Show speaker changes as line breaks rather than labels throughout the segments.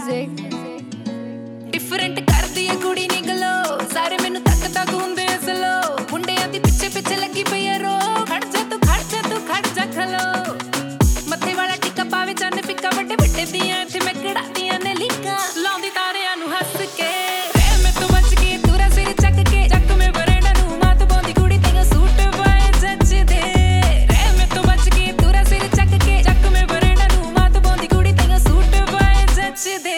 different कर दी है कुड़ी नी गलो सारे मैनू तक तक हुंदे सलो मुंडियां दी पिछे पिछे लगी पई है रो खड़ जा खलो मथे वाला टिक्का पावे चन्न फिक्का बड़े बड़े दियां इत्थे मैं कड़ादियां ने लीका लाउंदी तारियां नू हस के मैं तो बच के तूरा सिर चक के चक में बरेड़ा नू मात बोंदी कुड़ी तेगा सूट पाए जच दे मैं तो बच के तूरा सिर चक के चक में बरेड़ा नू मात बोंदी कुड़ी तेगा सूट पाए जच दे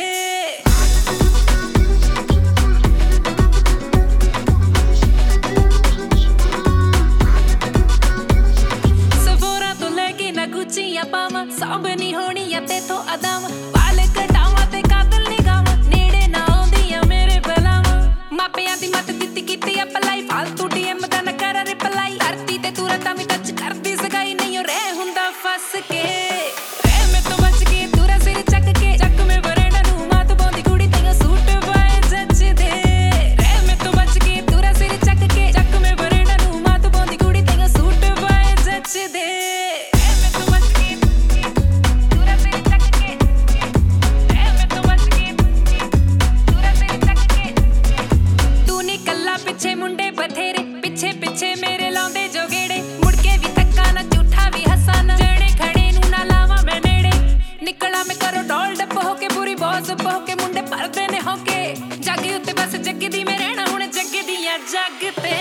गुचियां पावा सब नहीं होनी या ते तो अदाम वाले कटावा ते कातल निगावा नेड़े ना आउंदियां मेरे बलावा मापियां दी मत दित्ती कीती अपलाई फालतू डीएम दा न कर रिप्लाई धरती ते तू रता मी टच करदी सगाई नहीं रह हुंदा फस के मैं तो बच के तूरा सिर चक के चक में बरेड़ा नू मात बोंदी कुड़ी तेगा सूट पाए जच दे मैं तो बच के तूरा सिर चक के चक में बरेड़ा नू मात बोंदी कुड़ी तेगा सूट पाए जच दे पिछे मुंडे बथेरे पिछे पिछे मेरे लाउंदे जो गेड़े मुड़ के भी तक्का ना झूठा भी हसा ना जने खड़े नू ना लावा मैं नेड़े निकला मैं करो डोल डप होके पूरी बॉस होके मुंडे परदे ने होके जग उत्ते बस जग दी मैं रहना हुण जग दियां जग ते